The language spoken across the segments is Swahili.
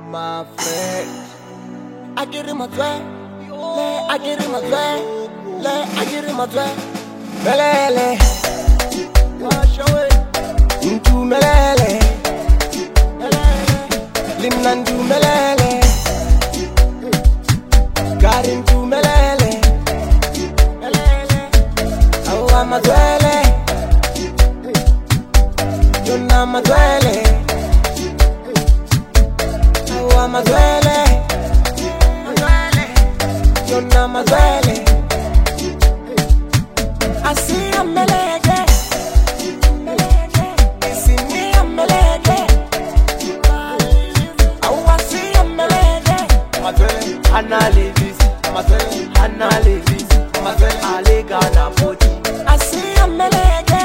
my friend. I get him a threat. I get him a threat. I get him a threat. Melele, wash away. Into melele, Limnandu melele. Got into melele. Awa madwele, Yona madwele. Awa madwele, Yona madwele. I see a melege, see me a melege. Oh, I see a melege. Madwele, Hana Levis, Madwele, Hana Levis, Madwele, Alega na poti. I see a melege,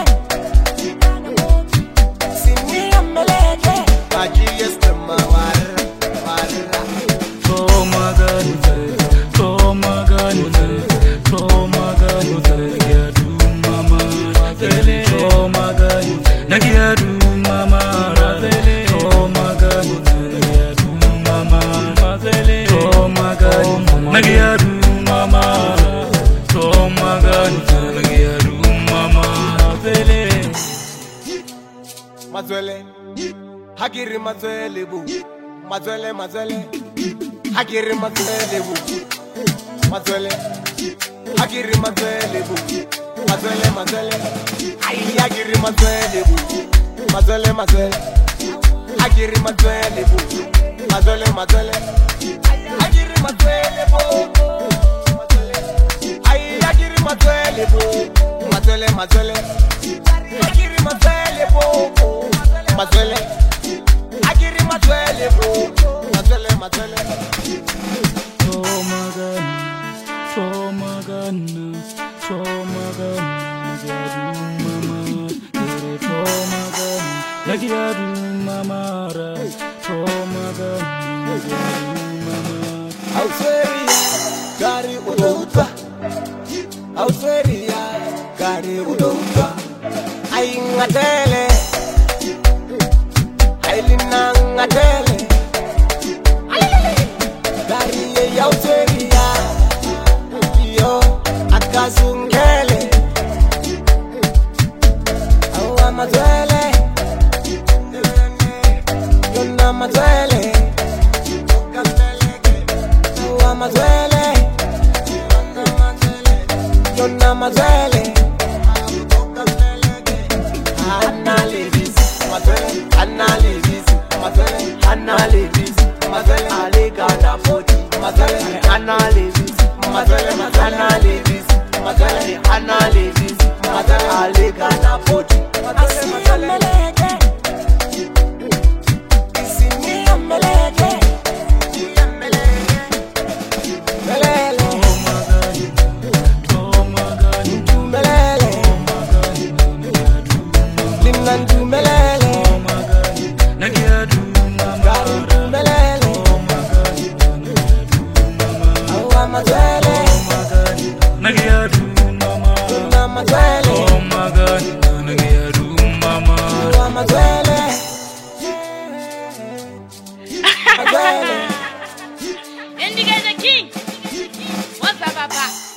see me a melege. Maji yes to my water. Oh my God, oh my God, oh my God, Nagiadu mama, oh my God, Nagiadu mama, oh my God, Nagiadu mama, oh my God, Nagiadu mama, oh my God, Nagiadu mama, Mazwele, Hagiri Mazwele bu, Mazwele, Hagiri Mazwele bu, Mazwele, Hagiri Mazwele bu, Mazwele, Ay Hagiri Mazwele bu, Mazwele, Hagiri Mazwele bu, Mazwele, Hagiri Mazwele bu, Ay Hagiri Mazwele bu, Mazwele, Hagiri Mazwele bu, Mazwele, Hagiri Mazwele bu, Mazwele. oh my God, oh my God, oh my God, Nagiadu mama, oh my God, Nagiadu mama, oh my God, Nagiadu mama. Ausweria, Gari Udoupa, Ausweria, Gari Udoupa, Aingatele, Ailinangatele, Gari Ausweria, Yo, Akazungele, Awa Mazwele, Yona Mazwele, Awa Mazwele, Yona Mazwele, Hana Levis, Mazwele, Hana Levis, Mazwele, Hana Levis, Mazwele, Alega na poti, Mazwele, Hana Levis, Mazwele, Hana Levis, Mazwele, Hana Levis, Mazwele, Alega na poti, Mazwele, Isini ya melege, melele, Oh my God, melele, Limnandu melele, oh my God, Nagiadu mama, Garindu melele, oh my God, Nagiadu mama, Awa Mazwele, oh my God, Nagiadu mama, Yona Mazwele, oh my God, Nagiadu mama. Awa Mazwele, Mazwele. And you guys are king. What's up, Papa?